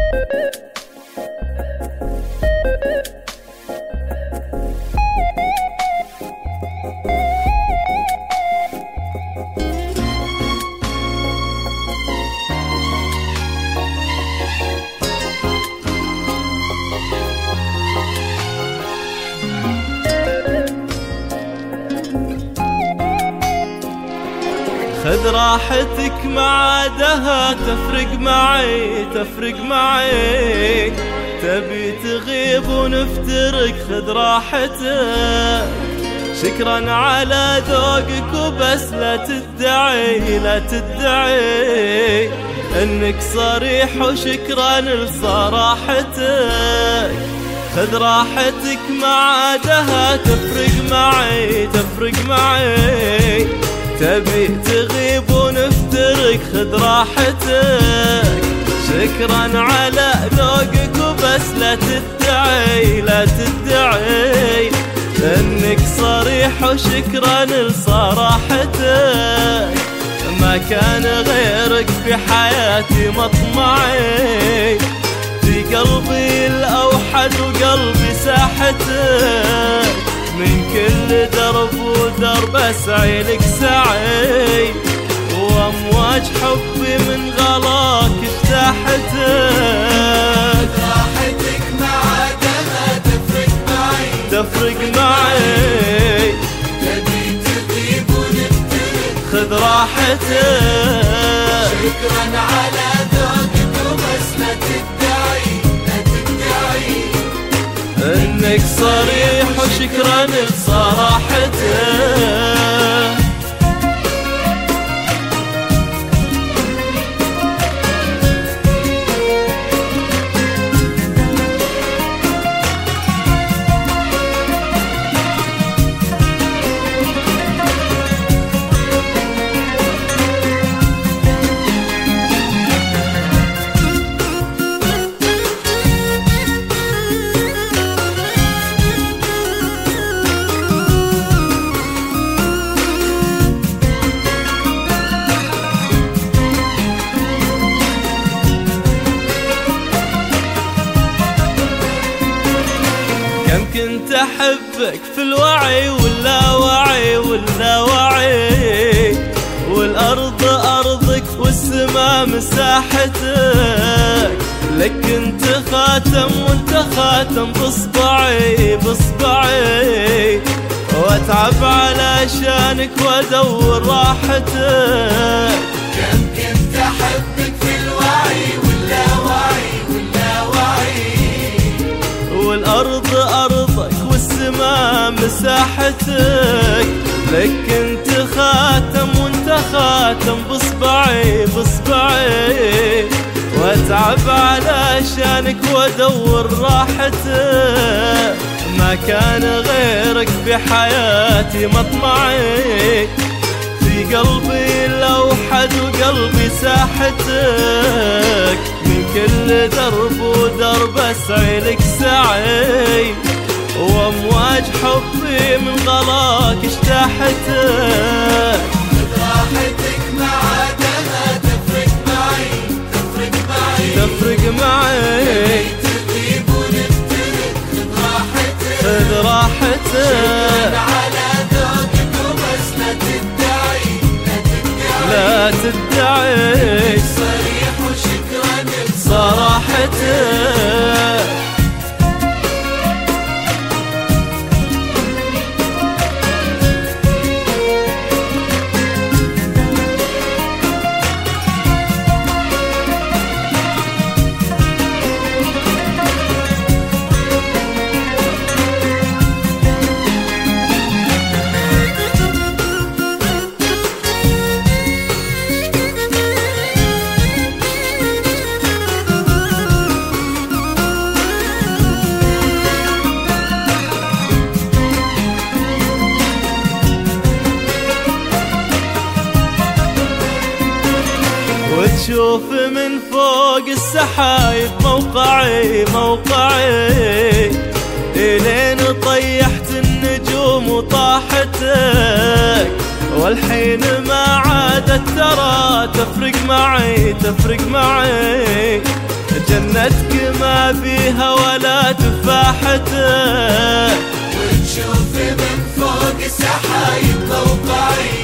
خذ راحتك معادها تفرق معي تفرق معي، تبي تغيب ونفترق خذ راحتك. شكرا على ذوقك وبس لا تدعي لا تدعي انك صريح، وشكرا لصراحتك. خذ راحتك معادها تفرق معي تفرق معي، تبي تغيب ونفترق خذ راحتك. شكرا على ذوقك وبس لا تدعي لا تدعي انك صريح، وشكرا لصراحتك. ما كان غيرك في حياتي مطمعي، في قلبي الأوحد وقلبي ساحتك. من كل درب ودرب أسعي لك سعي، وأمواج حبي من غلاك اجتاحتك. راحتك معادها تفرق معي تفرق معي، تبي تغيب ونفترق خذ راحتك. شكرا على ذوقك وبس لا تدعي لا تدعي انك صريح، وشكرا لصراحتك. كم كنت أحبك في الوعي واللاوعي واللاوعي، والأرض أرضك والسما مساحتك. لك كنت خاتم وانت خاتم بصبعي بصبعي، واتعب علشانك وادور راحتك. كم كنت أحبك في الوعي واللاوعي واللاوعي، والأرض أرضك والسما مساحتك. لك كنت خاتم وانت خاتم بصبعي بصبعي، واتعب علشانك وادور راحتك. ما كان غيرك في حياتي مطمعي، في قلبي الأوحد وقلبي ساحتك. من كل درب ودرب أسعي لك سعي، وأمواج حبي من غلاك اجتاحتك. راحتك معادها تفرق معي تفرق معي تفرق معي، تغيب ونفترق خذ راحتك خذ راحتك. على ذوقك وبس لا تدعي لا تدعي لا تدعي صريح وشكرا صراحتك. وتشوف من فوق السحايب موقعي موقعي، إلين طيحت النجوم وطاحتك. والحين ما عادت ترى تفرق معي تفرق معي، جنتك ما بيها ولا تفاحتك، ونشوف من فوق السحايب موقعي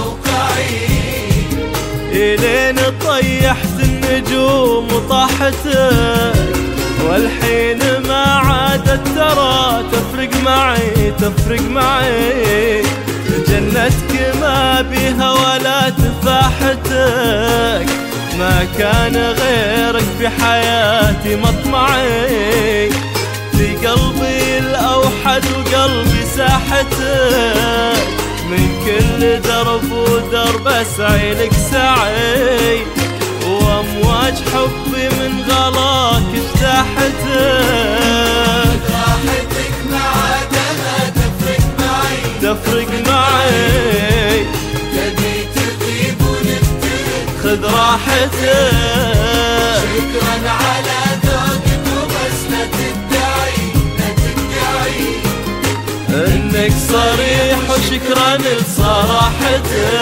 إلين طيحت النجوم وطاحتك، والحين ما عادت ترى تفرق معي جنتك ما بيها ولا تفاحتك، ما كان غيرك في حياتي مطمعي، في قلبي الأوحد وقلبي ساحتك، من كل درب ودرب أسعي لك سعي، وأمواج حبي من غلاك اجتاحتك، راحتك معادها تفرق معي تبي تغيب ونفترق خذ راحتك، شكرا على ذوقك وبس لا تدعي انك صريح وشكرا لصراحتك.